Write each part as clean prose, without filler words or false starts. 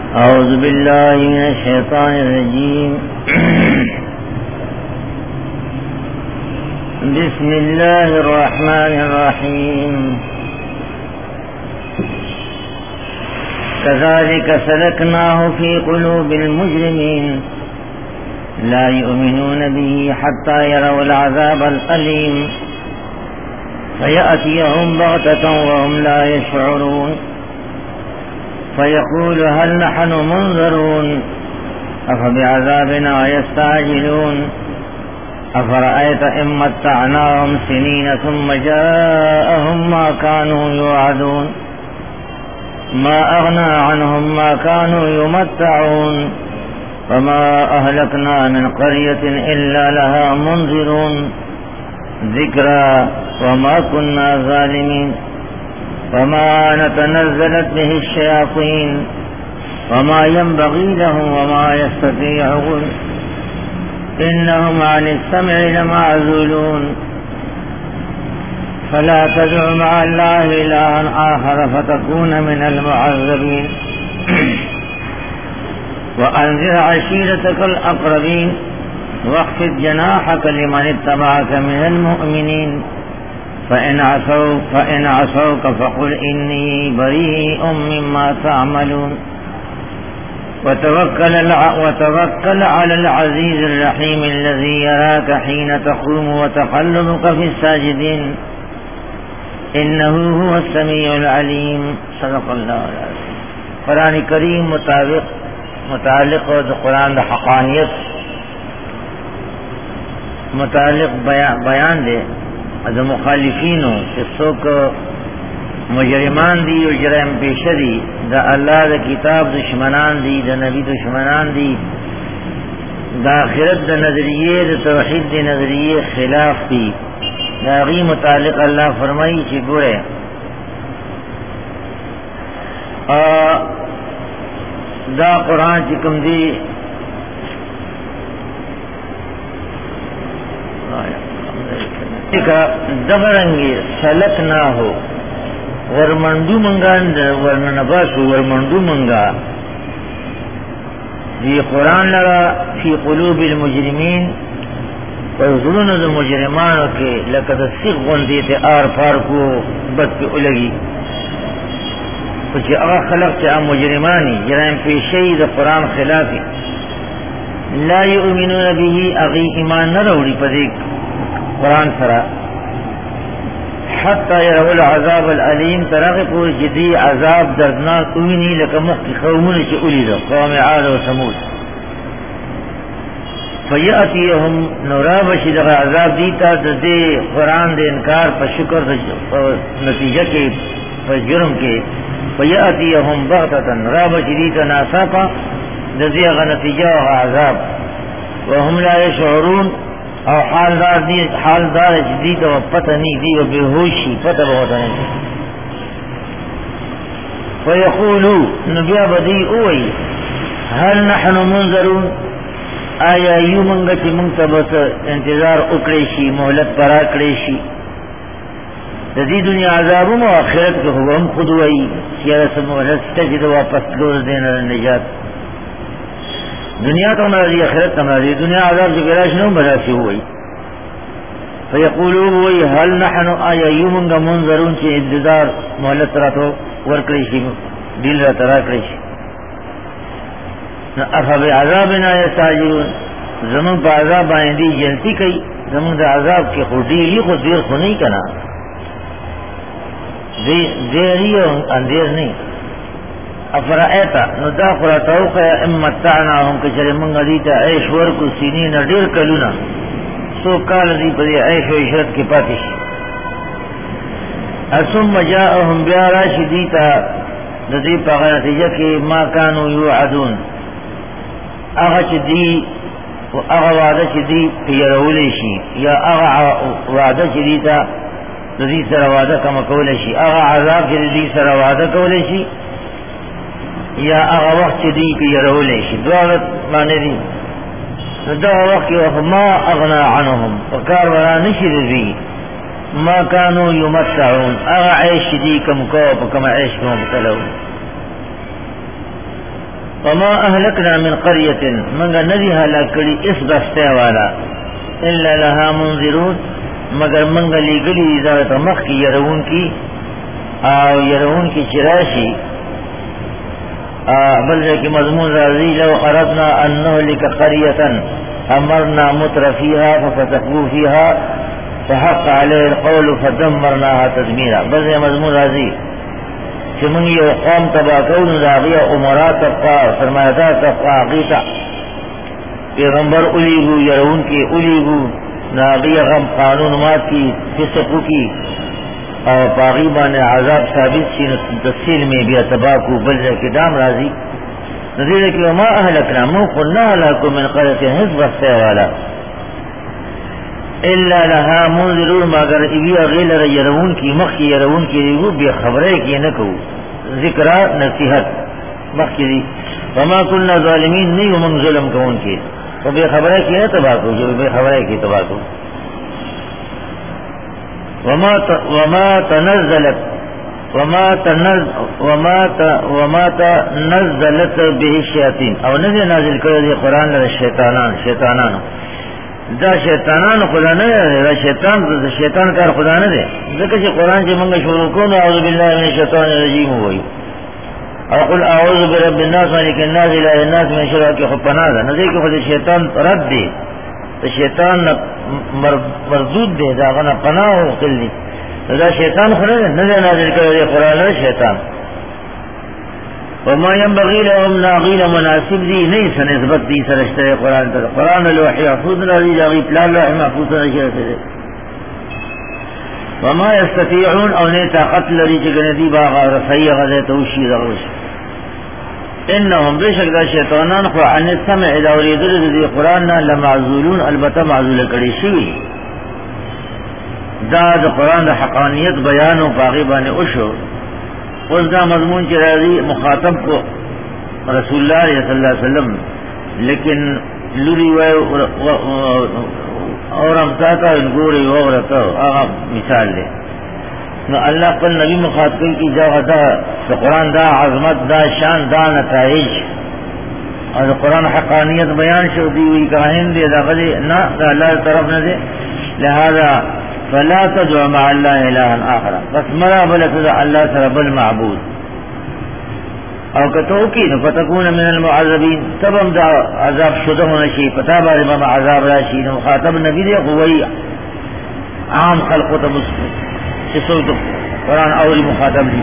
أعوذ بالله من الشيطان الرجيم بسم الله الرحمن الرحيم كذلك سلكناه في قلوب المجرمين لا يؤمنون به حتى يروا العذاب الأليم فيأتيهم بغتة وهم لا يشعرون فيقول هل نحن منذرون أفبعذابنا يستعجلون أفرأيت إن متعناهم سنين ثم جاءهم ما كانوا يوعدون ما أغنى عنهم ما كانوا يمتعون وما أهلكنا من قرية إلا لها منذرون ذكرى وما كنا ظالمين وما نتنزلت به الشياطين وما ينبغي لهم وما يستطيعون إنهم عن السمع لمعزولون فلا تدع مع الله إلها آخر فتكون من المعذبين وأنذر عشيرتك الأقربين واخفض جناحك لمن اتبعك من المؤمنين فإن عصوك فقل إني بريء مما تعملون وتوكل على العزيز الرحيم الذي يراك حين تقوم وتقلبك في الساجدين إنه هو السميع العليم صدق الله العظيم. قرآن کریم متعلق قرآن دا حقانیت متعلق بیان دے از مخالفینو قصوں کو مجرمان دی و جرائم پیش دی دا اللہ دا کتاب دشمنان دی دا نبی دشمنان دی دا آخرت دا نظریے دا توحید دا نظریے خلاف دی دا غی متعلق اللہ فرمائی چی گوڑے دا قرآن چکم دی دغرنگی سلک نہ ہو ورمنڈو منگا ورنباسو ورمنڈو منگا یہ قرآن لگا فی قلوب المجرمین ظلم مجرمانوں کے لقد سغن دیتے آر پار کو بد پہ الگی کچھ اغا خلق چاہ مجرمانی جرائم پیشی دا قرآن خلافی لا یؤمنون به اغی ایمان نہ روڑی پدیک قرآن سرا حتی یروا العذاب العلیم تراغ پور جدی عذاب دردناک اوینی لکمخ کی قومون چی اولی دا قوم عاد و سمود فیأتیهم نورابشی دغا عذاب دیتا دے قرآن دے انکار پر شکر نتیجہ کے پر جرم کے فیأتیهم بغتتا نورابشی دیتا ناساپا دے اغا نتیجہ و عذاب وهم لا يشعرون او حالدار جدید و پتہ نہیں دی و بےہوشی پتہ بہت نہیں فیقولو نبیا بدی اوئی هل نحن منذرون آیا یو منگا چی منتبت انتظار اکڑیشی محلت پر اکڑیشی دی دنیا عذابوں و آخرت کے حکم خود ہوئی سیارہ سے محلت تجد واپس لوز دینا نجات دنیا کا مرضی آخرت کا مرضی دنیا عذاب سے گراش نو براسی ہوئی فیقولون ہوئی حل نحن آیا یومنگا منظرون چی انتظار محلت راتو ورکریشی دیل رات راکریشی افا بعذابنا یستعجلون زمان پا عذاب آئندی جلتی کئی زمان دا عذاب کی خودیلی خود دیر خود نہیں کنا دیری اندیر نہیں افرائیتا ندا خراتوقع امتعناهم کچر منگا دیتا عیش ورکو سینین دیر کلونا سو کال دی پدی عیش و عشرت کی پاتش ثم جاءهم بیاراش دیتا دی پاغا نتیجہ کی ما کانو یوعدون اغا چی دی اغا وعدہ چی دی پیرولیشی یا اغا وعدہ چی دیتا دی سر وعدہ کم کولیشی اغا عذاب چی دی سر وعدہ کولیشی یا اغا وقت دی پیرولیشی دوارت مانے دی دا وقت ما اغنا عنهم وکار ورا نشد دی ما کانو یمتعون اغا عیش دی کم کوپ کم عیش کم تلو وما اهلكنا من قرية مگر ندی ہلاک کری اس بستے والا الا لها منذرون مگر منگا لگلی ذات مخ کی یرون کی او یرون کی چراشی بلکہ کی مضمون راضی لو اردنا ان نهلك قرية امرنا متر فيها ففتقوا فيها فحق عليه القول فدمرناها تدميرا بلکہ مضمون راضی کہ من یہ قوم تباہ کون داغیہ عمرہ طبقہ سرمایدار طبقہ عقیقہ پیغمبر الیگو یرون کی الیگو داغیہ غم قانون مات کی فسقو کی اور پاغیبان عذاب ثابت سی تفصیل میں بھی اتباہ کو بلجہ کی دام راضی نظیر کہ وما اہلکنا من قلنا لکم من قرية حزب بستے والا الا لها منذرون مگر ابی غیلر یرون کی مخ کی یرون کی ریگو بے خبرے کی نکو ذکرہ نصیحت مخ کی دی وما کننا ظالمین نہیں ومن ظلم کون کی تو بے خبرے کی ہے تباہ کو جو بے خبرے کی تباہ کو وما تنزلت به الشیاطین او نزل نازل کرے قرآن شیطانان دا شیطانان خدا نہ دا شیطان کار خدا نہ دے ذکر قرآن جو منگا شروع کون اعوذ باللہ من الشیطان الرجیم ہوئی اقول اعوذ برب الناس مالک الناس الہ الناس من شر کی خود پناہ دا نہ دے کہ خود شیطان رد دے تو شیطان مردود دے دا غنا پناہ ہو قلی دا شیطان خدا نہ دے نازل کرے قرآن شیطان وما ينبغي لهم ناغيل مناسب دی نہیں سنسبت دی سرشتہ قرآن تر قرآن لوح محفوظ راضی جاغی پلا لوح محفوظ رشتہ دے وما يستطيعون او نے طاقت لری چگندی باغا رسائی غزے توشی دغوش انہم بشک دا شیطانان خو عن السمع دوری درد دی قرآن لمعزولون البتہ معزول کری شوی دا قرآن دا حقانیت بیانو باغیبان اشو اس کا مضمون کی راضی مخاطب کو رسول اللہ صلی اللہ علیہ وسلم لیکن لوری اور امساتا ان گوری وغرتا آغا مثال دے اللہ قل نبی مخاطب کی جاگہ دا قرآن دا عظمت دا شان دا نتائج اور قرآن حقانیت بیان شو دی ہوئی کہین دے دا غلی نا دا اللہ طرف نہ دے لہذا فلا تدعو مع الله الها آخر بس مرا بلت اللہ سرب المعبود او کتوکین فتکون من المعذبین تب ہم دا عذاب شدہ ہونا شی پتا بارے میں عذاب راشی مخاطب نبی دے قوی عام خلق و تمسکن چسو تو قرآن اولی مخاطب دی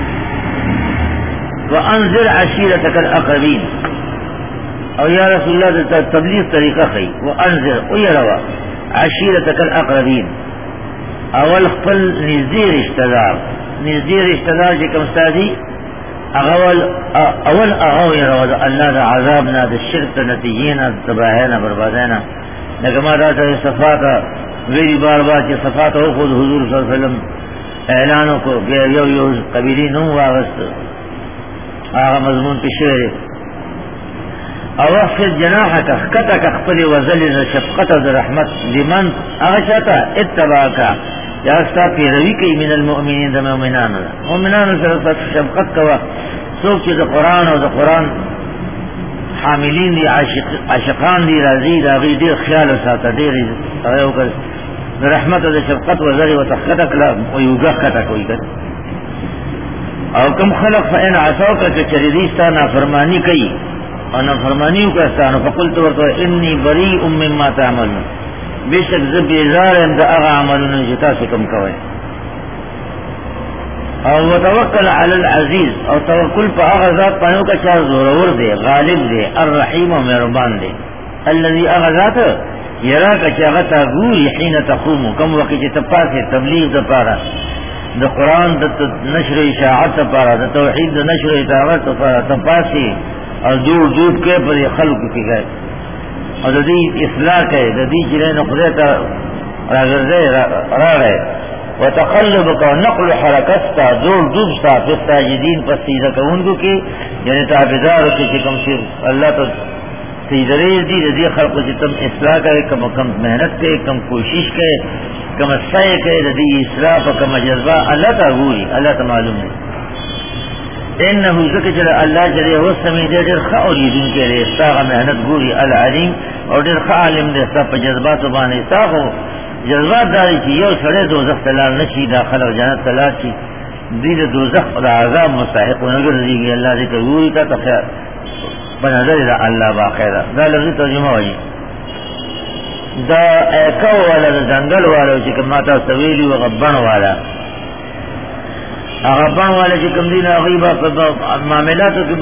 وانذر عشیرتک الاقربین او یا رسول اللہ تبلیغ طریقہ خی وانذر اویروا عشیرتک الاقربین اول خپل نزدې رشتہ دار چې کوم ستاسي اول یې الله د عذاب نه د شرک نتیجې نه تباہی نه بربادی نه لکه ما دا صفات ویری بار چې صفات او خود حضور صلی الله علیه وسلم اعلان کو یو قبیلی نو واغست هغه مضمون پېښه او اخفض جناحك خطك اخفض وزلز شفقت رحمت لمن اغشتا اتباك یا استا پیروی کی من المؤمنین دا مومنان سرطت شفقت کوا سوک چی دا قرآن و دا قرآن حاملین دی عاشقان دی راضی دا غی دیر خیال ساتا دیر رحمت و دا شفقت و ذری و تخطک ویوگا خطک وی کر او کم خلق فإن عصوکا چریدیستا نافرمانی کئی اور نافرمانیوں کا استانو فقلت ورطو انی بریء مما تعملون بے شک زبیزار اندہ اغا عملون جتا سے کم کوئے اور وتوکل علی العزیز اور توکل پا اغا ذات پانو کا چاہ زورور دے غالب دے الرحیم و مہربان دے الذي اغا ذات یرا کا چاہتا گوری حین تقوم کم وقت جتپا سے تبلیغ دا پارا دا قرآن دا نشر اشاعت دا پارا دا توحید دا نشر اشاعت دا پارا تپا سے اور دور کے پر یہ خلق کی گئے اور ددی اصلاح ہے ددی جنہیں نقدے تا را رہے وتقلبك ونقل حركتك دور دوبستا في الساجدين فسيدك ونگو کی یعنی تابدار کی کم سیر اللہ تو سیدرے دی خلق کی تم اصلاح کرے کم محنت کرے کم کوشش کرے کم سعی کرے دی اصلاح کم جذبہ اللہ تا گوری اللہ تا معلوم ہے انہو ذکر چلا اللہ جلے وہ سمیع دے دیر خواہ اوریدون کے لئے استاغ محنت گوری العلیم اور دیر خواہ علم دے ستا پا جذبات و بانے استاغو جذبات داری چی یو سڑے دوزخ تلال نشی داخل و جانت تلال چی دید دوزخ دا عذاب مستحق و نگر دیگی اللہ ذکر گوری تا تخیر بنظر دا اللہ باقیدہ دا لفظی ترجمہ ہوئی دا ایکو والا دا زنگل والا چکم ماتا سویلی و غبان والا غبان والا چکم دین اغیبا معاملاتو کی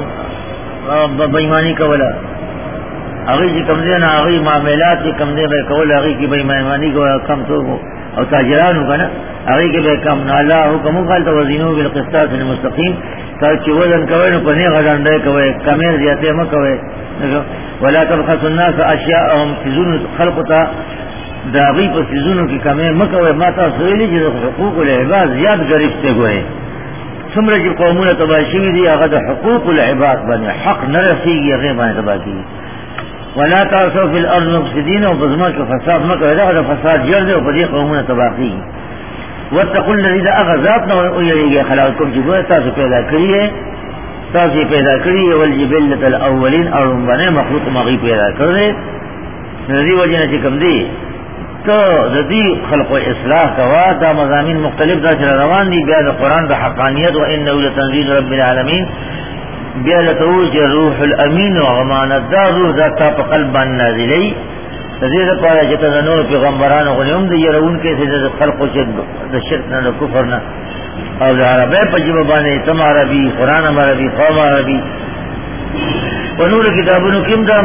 بیمانی کولا اغی چکم دین اغی معاملات چکم دین بے کولا اغی کی بیمانی کولا کم تو او تاجرانو کنا اغی کی بے کم نالا حکمو خالتا وزینو بالقسطاس المستقیم تاچی وزن کوئے نو پنی غزان دے کوئے کمیر زیادے مکوئے ولا تبخس الناس اشیاءهم فزون خلقتا داغی پر فزونوں کی کمیر مکوئے ماتا سویلی جی حقوق العباد زیاد گرفتے گوئے سمرہ جی قومون تباشیوی دی اغد حقوق العباد بنے حق نرسیگی اغیر بانے تباکی ولا تعصوا فی الارض مفسدین و بزمان کے فساد مکوئے دا فساد جردے و پدی قومون تباکی واتقوا الذی دا اغذاتنا و یریگی خلاقکم جی گوئے تاسو پیدا کریے تاسی پیدا کریے والجبلت الاولین اور بنے مخلوق مغی پیدا کردے ندی وجہ چکم دی تو دی خلق و اصلاح کوا دا مضامین مختلف دا چلا روان دی بیا دا قرآن دا حقانیت و انہو لتنزیل رب العالمین بیا لتوج روح الامین و غمانت دا روح دا تا پا قلبان نازلی تزید پارا چتا دا نور پیغمبران و غنیم دی یرون کیسے دا خلق و دا شرکنا دا کفرنا اور دا عربی پا جبابانے تم عربی قرآن عربی قوم عربی و نور کتابونو کم دا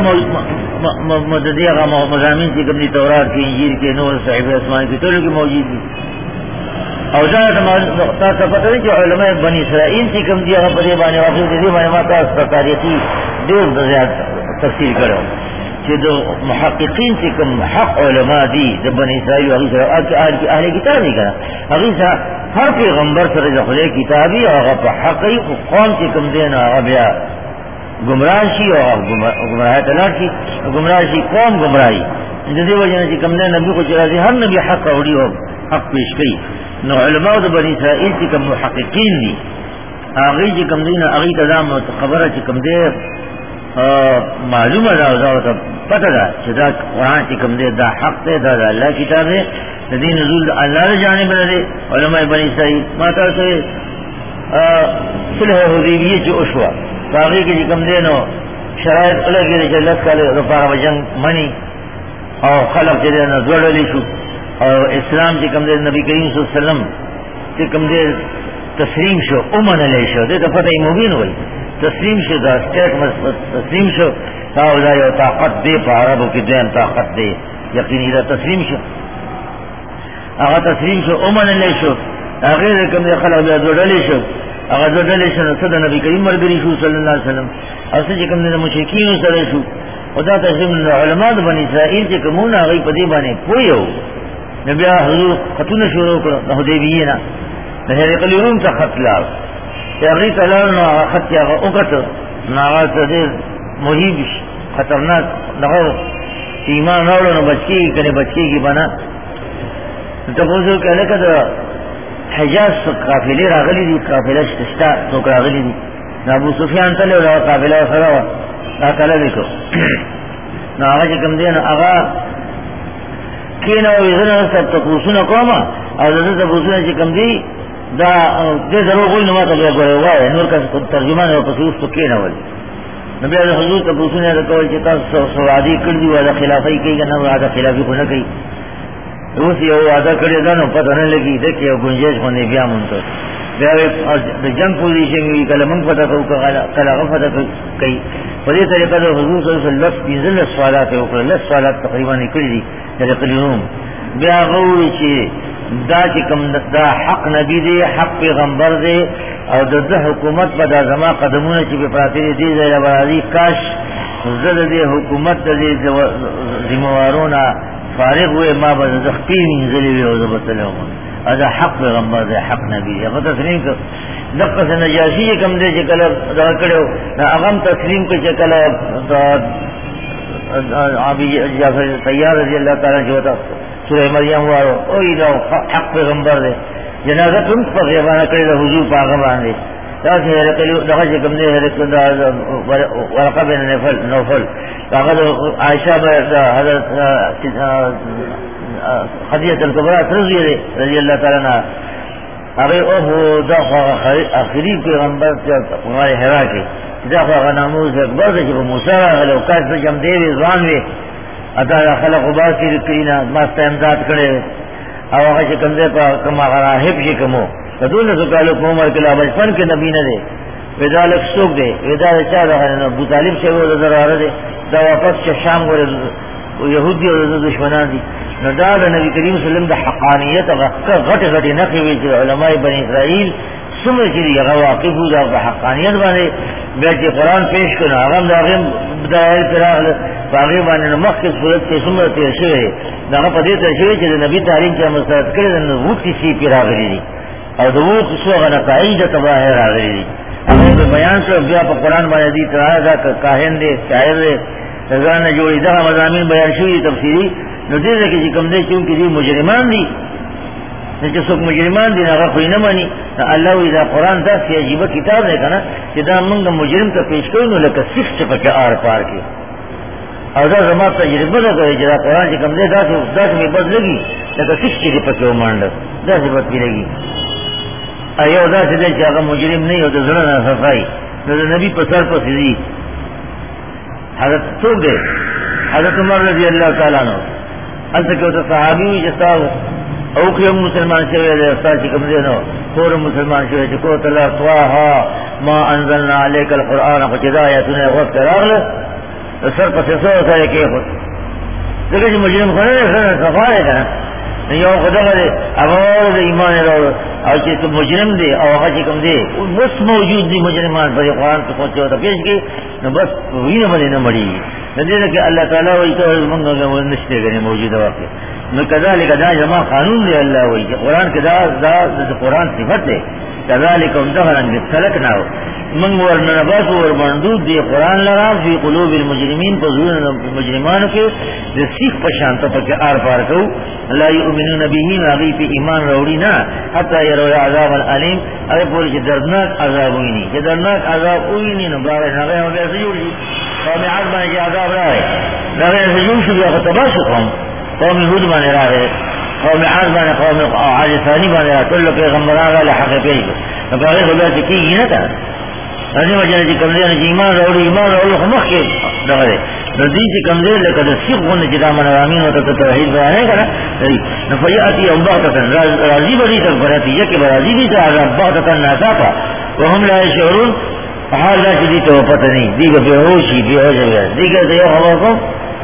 مددی آغا مضامین چی کم دی تورات کی انجیل کی نور صحیف اسمان کی طولو کی موجود دی او دا تا پتہ دی کہ علماء بنی اسرائیل چی کم دی آغا پدی بانے واقعی دی بانے ماتا اس پر تاریخی دیر زیاد تفسیر کرو چی دو محققین چی کم حق علماء دی دا بنی اسرائیل و اہل کتاب نہیں کرا اغیسا ہر پیغمبر سر دخلے کتابی آغا پا حقی قوم چی کم دینا آغا بیا گمراہی اور گمراہ تلاشی گمراہی قوم گمراہی جدی وجہ سے کم نے نبی کو چلا دی ہر نبی حق اوڑی ہو حق پیش کی نو علماء بنی اسرائیل کی کم محققین دی آغی جی کم دین آغی تدام خبر چی کم دے معلوم دا پتہ دا چدا قرآن چی کم دے دا حق دے دا اللہ کتاب ہے دین نزول اللہ جانب دے علماء بنی اسرائیل ماتا سے صلح حدیبیہ چی اشوا باقی کی جکم دینو شرائط اللہ کی جلت کا رفار و جنگ منی اور خلق جدینا زوڑ لی شو اور اسلام جکم دین نبی کریم صلی اللہ علیہ وسلم جکم دین تسلیم شو امن علیہ شو دیتا فتح مبین ہوئی تسلیم شو دا سٹیٹ تسلیم شو تاو دا یو طاقت دے پا عربو کی دین طاقت دے یقینی دا تسلیم شو اگا تسلیم شو امن علیہ شو اغیر کم دے خلق بیا زوڑ لی شو اگر دو دلیشن صدا نبی کریم مرگری شو صلی اللہ علیہ وسلم اور سے جکم دینا مشرکین سر شو خدا تحسیم علماء بنی اسرائیل جکمون آگئی پدی بانے پوئی ہو نبی حضور خطون شروع کرو حدیبینا نحر قلیون تا خط لار اگری تلال نو آگا خط یا آگا اکت نو آگا تدیر محیب خطرناک نغو ایمان نوڑو نو بچکی کنے بچکی کی بنا تفوزو کہ لکہ دا حجاز قافلے راغلی دی قافلہ شتشتا توک راغلی دی ابو سفیان تلے اور قافلہ سراوا تاکلہ دیکھو نا آغا چکم دین آغا کینا ویزن سب تپوسونا قوما اور دن تپوسونا چکم دی دا دے ضرور کوئی نما تبیہ گوئے ہوا ہے نور کا ترجمان ہے پسیوس تو کینا والی نبی علیہ حضور تپوسونا رکوال چتا سوادی کردی وعدہ خلافی کئی گا نا وعدہ خلافی کو نہ کئی روسی او وعدہ کرے دا نو پتہ نہ لگی دیکھے گنجائش ہونے بیا منتو بیا جنگ پوزیشن ہوئی کل منگ فتح کو کلا فتح کئی پدی طریقہ دا حضور صلی اللہ علیہ وسلم پیزل سوالات اوکر لس سوالات تقریبا نکلی دی تلقلنوم بیا غوری چی دا چکم دا حق نبی دے حق پیغمبر دے اور دا حکومت پا دا زمان قدمون چی پی پراتی دی زیر برادی کاش زد دے حکومت دے زموارونا فارغ ہوئے ما بزد اختیر انزلی ہوئے وزب السلام ادا حق پیغمبر دے حق نبی دے اگر تسلیم کر دقا سے نجاشی کم دے چکل دا کرو اغم تسلیم کر چکل عابی جعفر طیار رضی اللہ تعالیٰ جو تا سورہ مریم وارو اوی دا حق پیغمبر دے جنازہ تم پا غیبانہ کرے دا حضور پا آغا باندے تاسو هرقل دغه کوم دی هرقل ورقه بن نوفل هغه عائشہ حضرت خدیجہ الکبریٰ رضی اللہ تعالیٰ عنہ هغه او دغه اخری پیغمبر چې هغه حرا کې دغه ناموس اکبر چې موسی هغه وکړ چې جام دی ځوان وي ادا خلق باسی کینا ما استمداد کړي او هغه چې کوم دی په کوم راهب چې کومو دونه زکالو په عمر کې لا بچپن کې نبی نه دی ودالک څوک دی ودا چا ده ابو طالب چې و دراره دی دا واپس چې شام ور يهودي او دشمنان دي نو دا د نبی کریم صلی الله علیه وسلم د حقانیت غټ غټ نقي وی چې علماء بنی اسرائیل څومره چې هغه واقف وو د حقانیت باندې بیا چې قرآن پیش کړه هغه دغه بدایل پراغله باغی باندې مخکې صورت کې څومره تیر شوی دا په دې ترشوی چې د نبی تعلیم چې مستند کړي د وختي سی پیراغلي دي او د وو څو غنه قاعده تباه راغلي دي هغه بیان څو بیا په قرآن باندې دي ترا دا کاهن دي شاعر دي ځان جوړي دا مضامین بیان شوی تفسیری نو دې کې چې کوم دې چې دي مجرمان دي چې څوک مجرمان دي هغه خو نه مانی الله اذا قرآن دا سی عجیب کتاب دی کنه چې دا موږ مجرم ته پیش کړو نو لکه صف چې پکې آر پار کې او دا زما تجربه ده چې دا قرآن چې کوم دې دا مې بدلږي لکه صف چې پکې ومانډه دا څه بدلږي ایو دا چې هغه مجرم نه یو د زړه نه صفای نو د نبی په سر پسې دي حضرت څوک دی حضرت عمر رضی اللہ تعالیٰ عنہ البته کې د صحابي چې تاسو او کوم مسلمان شوی دی تاسو کوم دی نو ټول مسلمان شوی چې کو تعالی طه ما انزلنا عليك القرآن فجدايتنا وقت راغله سر پسې څو سره کې خو دغه چې مجرم خو نه صفای کنه یو خدای دی هغه د ایمان راو او چې مجرم دی او هغه چې کوم دی اوس موجود دي مجرمان په قرآن کې پਹੁੰچو ته پیش کې نو بس وینه باندې نه مړی ندیره کہ اللہ تعالیٰ وہی تو منگا وہ نشتے گئے موجودہ واقع میں کذالک دا جمع قانون دے اللہ وہی قرآن کے دا قرآن صفت ہے کذالک امتحرن بسلک نہ ہو منگ ورنباس ورمندود دے قرآن لگا فی قلوب المجرمین فضول مجرمان کے دے سیخ پشانتا پکے آر پار کو لا یؤمنون بیہین آگئی پی ایمان روڑی نا حتی یروی عذاب العلیم اگر پوری چی دردناک عذاب ہوئی نہیں چی دردناک عذاب ہوئی نہیں نبارے نغیر مبیر سجور جی قوم عاد باندې عذاب راغی دا هجوم شو بیا تباشر قوم هود باندې راغی قوم عاد باندې قوم عاد ثاني باندې ټول پیغمبران له حق پیږي نو هغه خبره چې کیږي نه تا هغه وجه چې کوم دي ایمان راوړي خو مخکې دغه نو دې چې کوم دي لکه د سیغونه چې دا منوامین او ته توحید بیان کړه نو فیاتی او بغتن راضی بری تک براتیه کې راضی دي چې عذاب بغتن ناصافه وهم لا يشعرون حال دا چې دي ته پته نه دیګه به هوشي دی دیګه ته یو هوا کو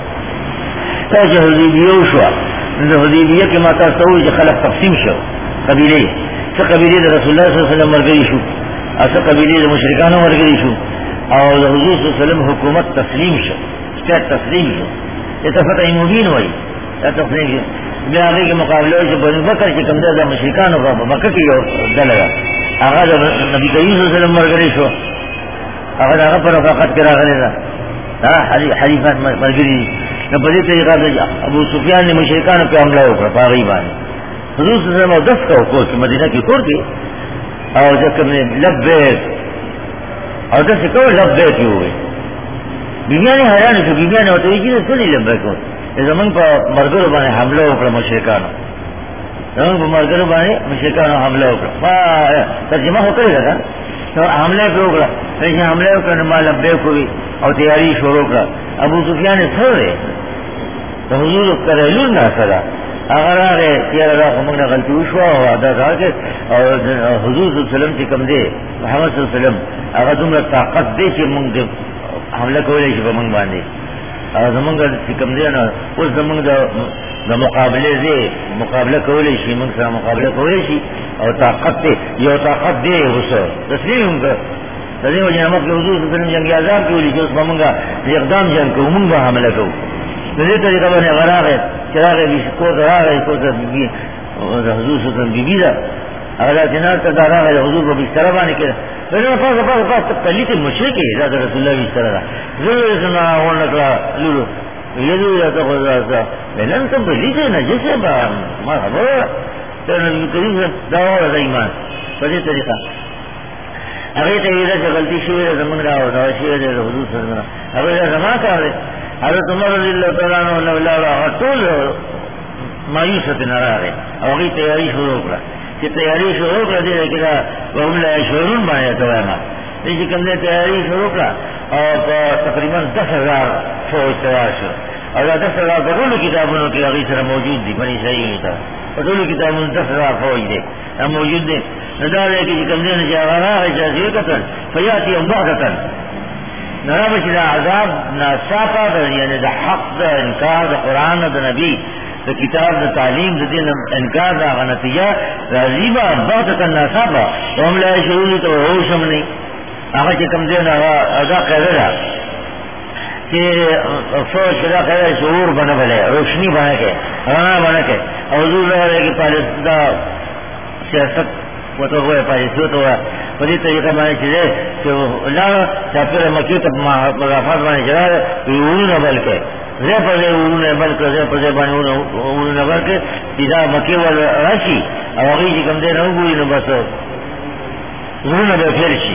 تاسو حدیبیه شو د حدیبیه کې ما تاسو چې خلق تقسیم شو قبیله څه قبیله د رسول الله صلی الله علیه وسلم مرګري شو اڅه قبیله د مشرکانو مرګري شو او د حضور صلی الله علیه وسلم حکومت تسلیم شو ستاسو تسلیم شو ته فتح مبین وای دا تسلیم شو بیا هغه مقابله چې بنو بکر چې کوم د مشرکانو په مکه کې یو دلګه هغه د نبی کریم صلی الله علیه وسلم مرګري شو هغه هغه پر فقط کرا غلی دا حریفات مرګري نو په دې طریقه د ابو سفیان نے مشرکان په حمله وکړه په غیبه حضور صلی الله علیه وسلم د کو چې مدینه کې کور کې او ځکه نه لبیک او د څه کو لبیک وي بیان حیران شو بیان او ته یې څه نه لبیک و زمون په مرګرو باندې حمله وکړه مشرکان زمون په مرګرو باندې مشرکان حمله وکړه ما ترجمه وکړه دا تو حملے پہ اکڑا لیکن حملے کرنے مال لبیک ہوئی اور تیاری شروع کرا ابو سفیان نے تھوڑے تو حضور کریلو نہ سدا اگر آگے تیار اللہ خمک نے غلطی وشوا اور ادا کہا کہ اور حضور صلی اللہ علیہ وسلم کی کم دے محمد صلی اللہ علیہ وسلم اگر تم نے طاقت دے کہ منگ حملہ کو لے کہ منگ باندھے اور زمنگ کی کم دے نا اس زمنگ دا مقابلے دے مقابلہ کولے شی منگ سره مقابلہ کولے شی اور طاقت دے یو طاقت دے غصہ تسلیم ہم کر تسلیم وجہ نمک کے حضور صلی اللہ علیہ وسلم جنگی عذاب کی ولی کہ اس منگا اقدام جنگ کو منگ با حملہ کو تو یہ طریقہ بنے غراغ ہے چراغ ہے کو غراغ ہے کو بی حضور صلی اللہ علیہ وسلم بی بی دا اگر جنار تا داراغ ہے حضور کو بستر بانے کے لیکن پاس تقلیت مشرک ہے ذات رسول اللہ بستر دا ضرور سنا ہون لکلا لولو یدو یا تخوض آسا لیکن تم بلی سے نجس ہے با ما خبر ہے تو نبی کریم سے دعوی رضا ایمان بسی طریقہ هغه ته ویل چې غلطي شوې ده زمونږ را او دا شوې ده حضور صلی الله علیه وسلم هغه زما کار دی. حضرت عمر رضی الله تعالی عنہ له ټول مایوسه نه راغی او هغه تیاری شروع کړه چې تیاری شروع کړه دې کې دا وهم لا شعورون باندې توامه دې کوم دې تیاری شروع کړه او تقریبا 10,000 فوج تیار شو او دا 10,000 په ټولو کتابونو کې هغه سره موجود دي بني صحیح ته په ټولو کتابونو 10,000 فوج دي دا موجود دي دا دې کې کوم دې نه هغه اجازه کتل فیاتی بعدتن نرا بچ دا عذاب ناصافا دا یعنی دا حق دا انکار دا قرآن دا نبی دا کتاب دا تعلیم دا دین انکار دا غنتیجہ رازیبا بغتتا ناصافا وهم لا شعوری تو ہوشم نہیں آقا چی کم دین آقا دا قیدر دا کہ فوج کدا قیدر شعور بنا بلے روشنی بنا کے رانا بنا کے حضور رہا رہے کہ پالیس دا سیاست وتو ہوئے پالیسی تو پری طریقہ مانے چلے کہ اللہ چاپر مکی تب مضافات مانے چلا اڑون بل کے رے پذے اڑون بل کے رے پذے بانے اڑون بل کے سیدھا مکی وال راشی اور اگئی جی کم دے نہ ہوئی نہ بس اڑون بے پھر شی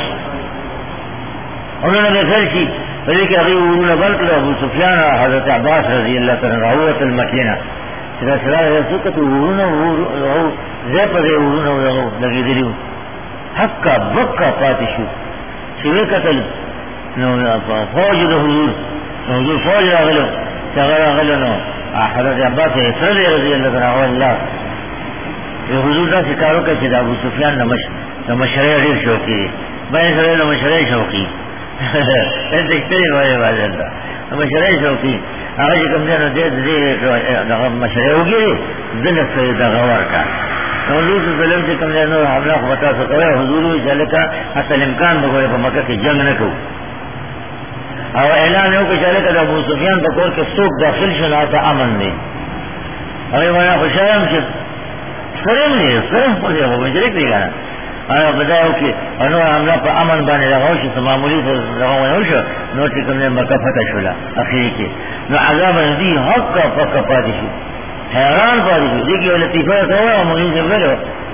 انہوں نے پھر شی پھر کہ اگئی اڑون بل کے ابو سفیان حضرت عباس رضی اللہ تعالی عنہ روت المکینہ سلا سلا رسول کہ اڑون رے پذے اڑون لگی دلیو حق کا بکا پاتشو سوے قتل فوج دا حضور فوج راغلو چغر راغلو نو حضرت عباس اسرد رضی اللہ تعالی اللہ حضور دا سکارو کا چیز ابو سفیان نمشرے علیہ شوقی بین سرے نمشرے شوقی دیکھتے بارے بازی اللہ نمشرے شوقی آگا جی کم دینا دے مشرے ہوگی دلت سے دا غوار کا حضور صلی اللہ علیہ وسلم سے کم جانو حملہ بتا سکتا ہے حضور چلے کا حتی الامکان بگوئے پا مکہ کی جنگ نکو اور اعلان ہو کہ چلے کا ابو سفیان بکور کے سوک داخل شنا تا امن دے اور مانا خوشایام سے سرم نہیں سرم پڑھے وہ مجرک نہیں گانا اور بتاؤ کہ انہوں حملہ پا امن بانے لگاؤ شو معمولی سے لگاؤ میں ہوشو نو چکم نے مکہ فتح شولا اخیری کے نو عذاب ندی حق کا پکا پاتی شو حیران پاری شو دیکھئے لطیفہ کہا اور مہین سے بلو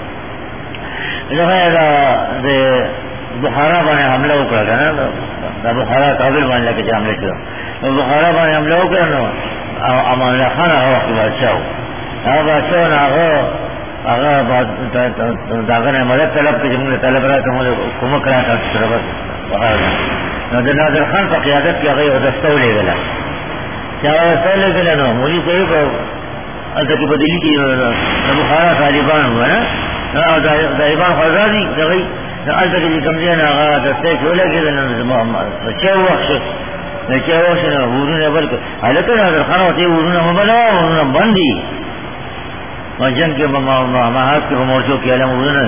دے بخارا بانے حملہ اکڑا گا نا بخارا قابل بانے لکے جا حملے کرو بخارا بانے حملہ اکڑا نا امان اللہ خان آغا وقت بادشاہ ہو بادشاہ نا آغا داغن مدد طلب کے جمعنے طلب رہا کہ مجھے کمک رہا تھا طرف بخارا نا ناظر خان پا قیادت کیا گئی دستو لے گلا چاہا دستو لے گلا نا مولی سے ایک التا کی بدلی کی بخارا طالبان ہوا نا طالبان خوزادی دغی التا کی کمزین آغا دستے چولے کے دن چه وقت نا ورون بلکہ حالتا ناظر خان ہوتی ورون مبلا ورون بندی جنگ کے مہات کے مورچوں کی علم ورون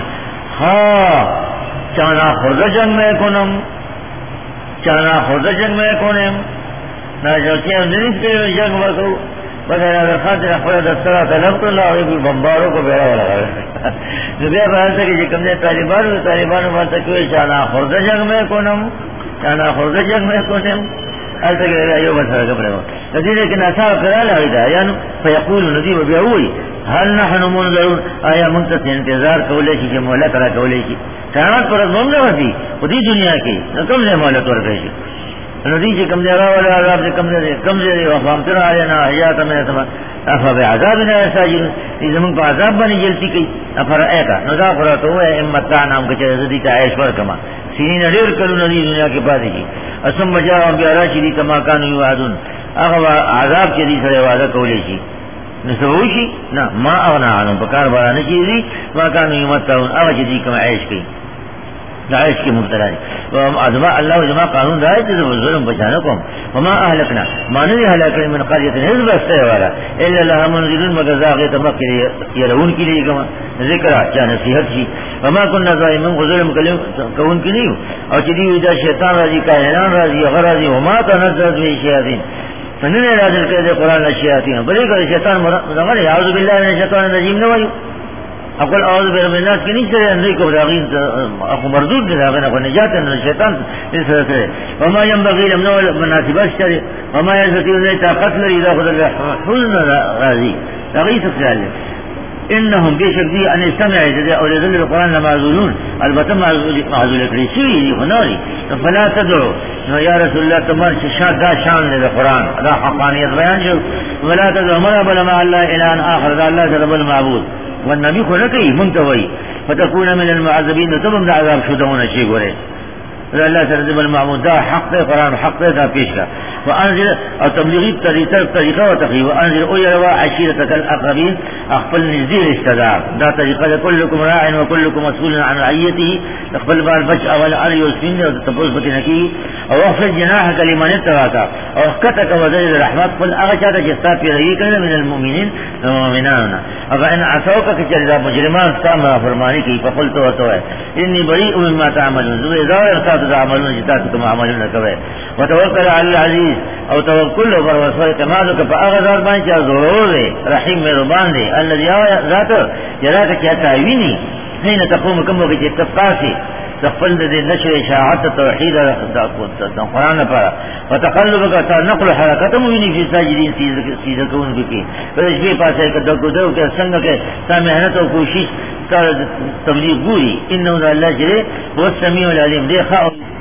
چانا خورد جنگ میں کنم چانا خورد جنگ میں کنم نا چوکی ہم دنیس کے جنگ بکو بس اگر خاطر اخبر دسترہ طلب تو اللہ علیہ بمباروں کو بیرا والا گا نبیہ فرانسا کی جکم دے طالبان بارتا کوئی چانا خورد جنگ میں کنم چانا خورد جنگ میں کنم التا کہ ایو بسر کبرے ہو نتیجہ کہ ناصار قرال آئیتا یعنی فیقول نتیب بیعوی حل نحن منظرون آیا منتصر انتظار کولے کی کہ مولت را کولے کی قیامت پر از مملہ ہوتی خودی دنیا کی کم سے مولت ورکشی نتیجہ کم دے رہا والا عذاب سے کم دے وفامتر آلینا حیات میں سما افا بے عذابنا ایسا جن زمان پا عذاب بانی جلتی کی افر ایتا ندا فراتو ہے امتا نام کچھ زدیتا عیش ورکما سینین دیر کرو ندی دنیا کے پاس کی اسم بجاو بیارا شدی کما کانو یوادون اغوا عذاب چدی سر وعدہ کولے شی نسوشی نا ما اغنا عنم پکار بارا نچیزی ما کانو یمتاون اغا چدی کما عیش کی عیش کی مبتلا ہے اللہ جمع قانون دائے تو ظلم بچانا کو وما اہلکنا مانوی حلاکن من قریت حزب استعی والا الا لها منزلون مگر زاغی تمک یلون کی لئے کما ذکرہ چاہ نصیحت شی وما کننا ظالمون ظلم کون کی نہیں اور چلی ویدہ شیطان راضی کائنان راضی غر راضی وما تنزلت بھی شیاطین فنن نازل کردے قرآن الشیاطین بلے کہ شیطان مرغل اعوذ باللہ من الشیطان الرجیم نوائیو اقول اعوذ برب الناس کی نہیں چلے اندر کو راغین اخو مردود دے راغین اخو نجات ان شیطان اس طرح سے وما ينبغي لمن مناسبات شر وما يستطيع ان طاقت لري اذا خذ حزن راضي راغی سب سے انہم بے شک دی ان استمع اذا اولیدل القرآن لمعذولون البتہ معذول اکریسی ہنوری فلا تدعو نو یا رسول اللہ تمہار شاد دا شان لے قرآن دا حقانیت بیان جو ولا تدعو مرابل مع اللہ الان آخر دا اللہ جرب المعبود والنبی خلقی منتوی فتکون من المعذبین تبم دا عذاب شدون شی گورے اللہ ترزب المعبود دا حق دے قرآن حق دے دا پیش کا وانزل اور تبلیغی طریقہ و تقریب وانزل اویروا عشیرتک الاقربین اخفل نزدیر استدار دا طریقہ کلکم راعن و کلکم مسئول عن رعیتی اخفل بار بچ اول علی و سفین و تپوز بکنکی او اخفل جناحک لمن اتغاتا او اخکتک وزید الرحمت قل اغشاتا جستا پی رئی کرنا من المؤمنین ومؤمناننا اگر ان عصوکا کچر مجرمان سامرا فرمانی کی فقلتو وتو ہے انی بریء مما تعملون زبی دور تعملون جتاتكم عملون كبير وتوكل على العزيز او توكل پر وسوي اعتمادك فاغذر بان چا ضرور رحيم مهربان دي الذي ذات جلاك چاويني حين تقوم كم وقت تفقاسي تقبل دي نشر اشاعات التوحيد القرآن پر وتقلبك نقل حركة مويني في ساجدين سيدكون بكي فلشبه پاسه كدو کے سنگ کے تا محنت و کوشش تبلیغ گوری انہو دا اللہ جلے وہ السمیع العلیم دیکھا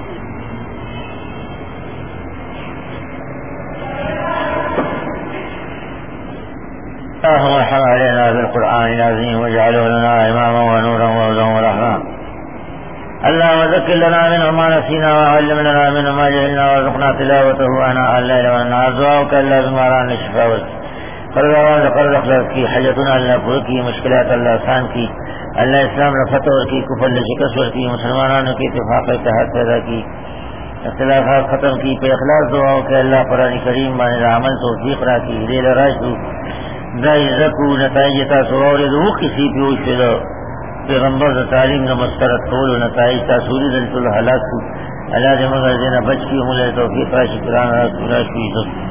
اللهم ارحم علينا بالقرآن العظيم واجعله لنا إماما ونورا وهدى ورحمة اللهم ذكر لنا منه ما نسينا وعلمنا منه ما جهلنا وارزقنا تلاوته آناء الليل والنهار دعاؤك إلا بماران الشفاء قرض اخلاق کی حاجتنا اللہ پور کی مشکلات اللہ آسان کی اللہ اسلام رفتور کی کفر شکست کی مسلمانوں کی اتفاق اتحاد پیدا کی اختلافات ختم کی پہ اخلاص دعاؤں کہ اللہ قرآن کریم مان عمل توفیق را کی ریل راشدو دائی رکو نتائج تاثور دو کسی پیوش پیدا پیغمبر دا تعلیم دا مسترد قول و نتائج تاثوری دلت الحلاق کو اللہ دے مگر دینا بچ کی ملے توفیق راشی قرآن راشی